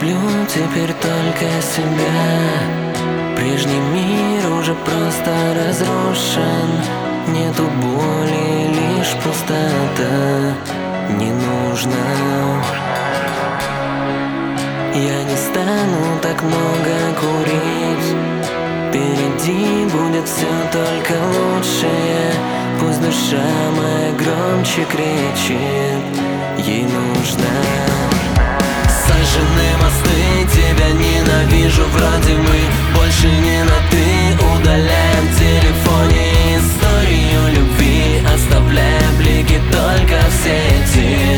люблю теперь только себя. Прежний мир уже просто разрушен. Нету боли, лишь пустота. Не нужно. Я не стану так много курить. Впереди будет все только лучшее. Пусть душа моя громче кричит. Ей нужно. Сожжены мосты, тебя ненавижу. Вроде мы больше не на ты. Удаляем в телефоне историю любви, оставляя блики только в сети.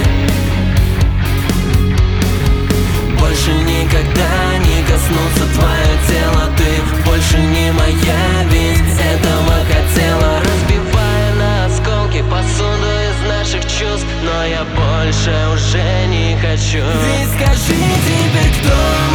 Больше никогда не коснуться твое тело. Ты больше не моя, ведь этого хотела. Разбивая на осколки посуду из наших чувств, но я больше уже не хочу. Ведь скажи теперь, кто